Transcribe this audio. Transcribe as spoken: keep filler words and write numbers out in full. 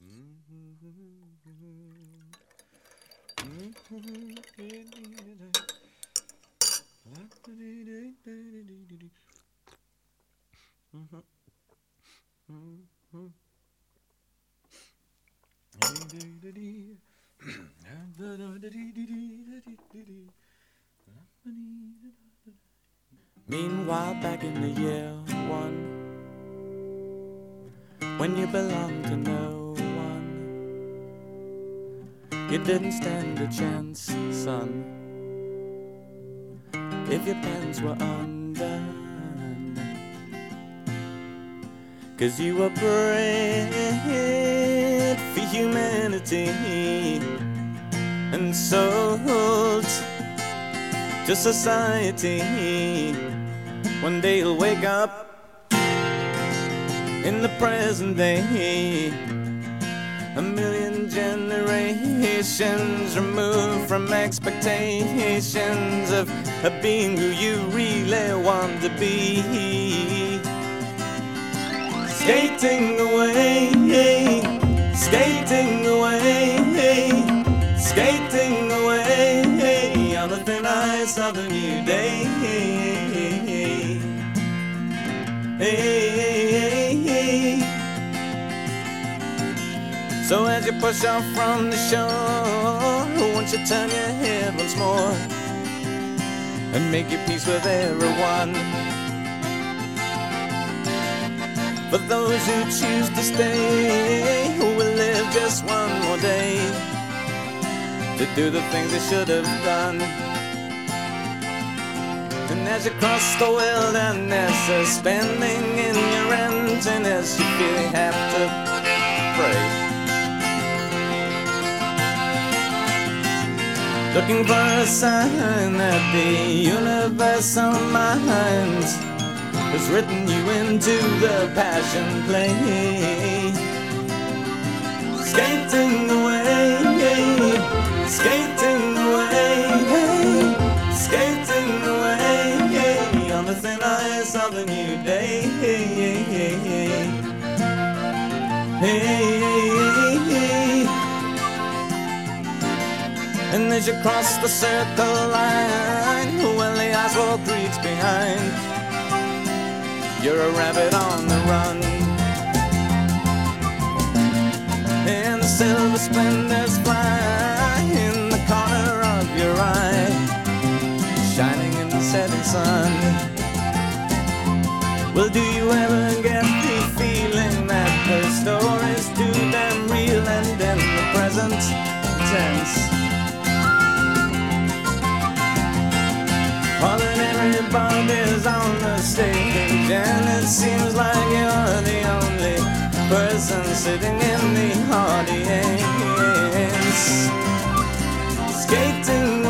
Meanwhile, back in the year one, when you belonged to no one, you didn't stand a chance, son, if your pants were undone. 'Cause you were bred for humanity and sold to society. One day you'll wake up in the present day, a million generations removed from expectations of, of being who you really want to be. Skating away, skating away, skating away on the thin ice of a new day. So as you push off from the shore, won't you turn your head once more and make your peace with everyone? For those who choose to stay, who will live just one more day to do the things they should have done. And as you cross the wilderness, suspending in your emptiness, you feel you have to pray, looking for a sign that the universal mind has written you into the passion play. Skating away, skating away, skating away on the thin ice of a new day. And as you cross the circle line, well, the asphalt creaks behind. You're a rabbit on the run, and the silver splendors fly in the corner of your eye, shining in the setting sun. Well, do you ever get the feeling that the story's too damn real and in the present tense? All that everybody's on the stage, and it seems like you're the only person sitting in the audience, skating